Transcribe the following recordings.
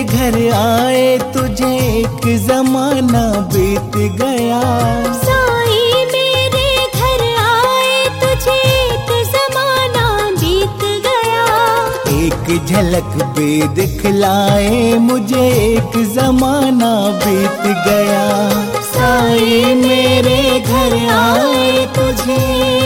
घर आए तुझे एक जमाना बीत गया। साईं मेरे घर आए तुझे एक जमाना बीत गया। एक झलक भी दिखलाए मुझे एक जमाना बीत गया। साईं मेरे घर आए तुझे।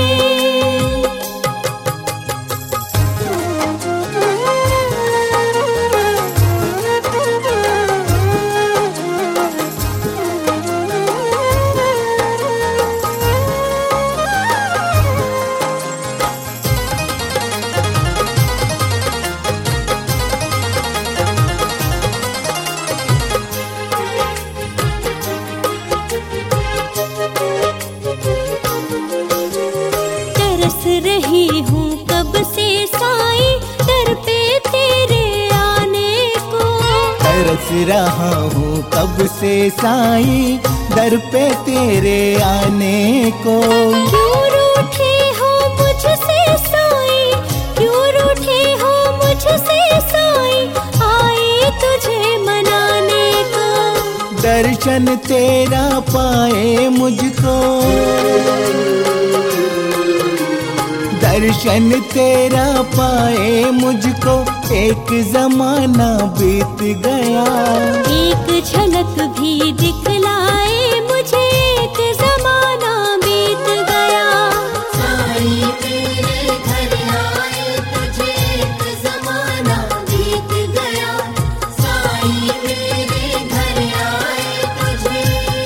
तरस रही हूँ कब से साईं दर पे तेरे आने को। तरस रहा हूँ कब से साईं दर पे तेरे आने को। क्यों रूठे हो मुझसे साईं, क्यों रूठे हो मुझसे साईं, आए तुझे मनाने को। दर्शन तेरा पाए मुझको, दर्शन तेरा पाए मुझको एक जमाना बीत गया। एक झलक भी दिखलाए मुझे एक जमाना बीत गया। साईं मेरे घर आए तुझे एक जमाना बीत गया। साईं मेरे घर आए तुझे।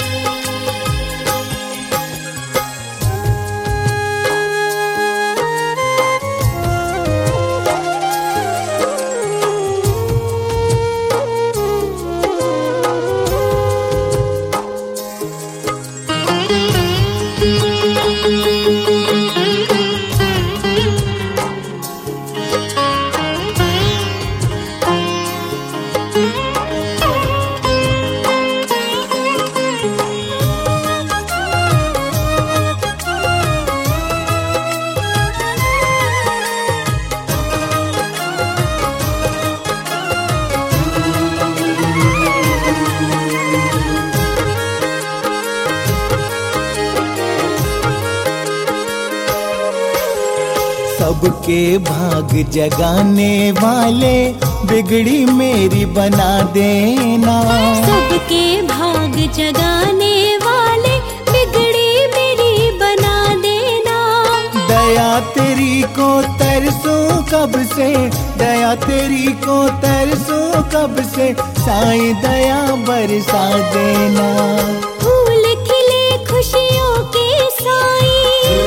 सबके भाग जगाने वाले बिगड़ी मेरी बना देना। सबके भाग जगाने वाले बिगड़ी मेरी बना देना। दया तेरी को तरसों कब से, दया तेरी को तरसों कब से, साईं दया बरसा देना। फूल खिले खुशियों के साईं,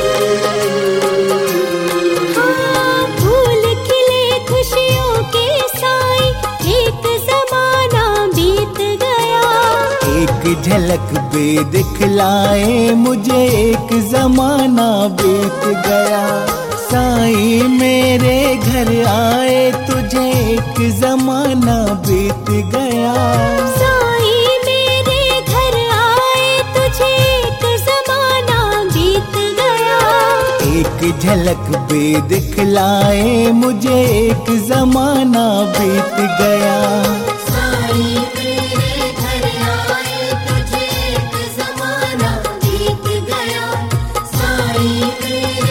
हाँ फूल खिले खुशियों के साईं, एक जमाना बीत गया। एक झलक भी दिखलाए मुझे एक जमाना बीत गया। साईं मेरे घर आए तुझे एक जमाना बीत गया। साईं मेरे घर आए तुझे एक जमाना बीत गया। एक झलक भी दिखलाए मुझे एक जमाना बीत गया। साईं मेरे घर आए तुझे एक जमाना बीत गया। साईं मेरे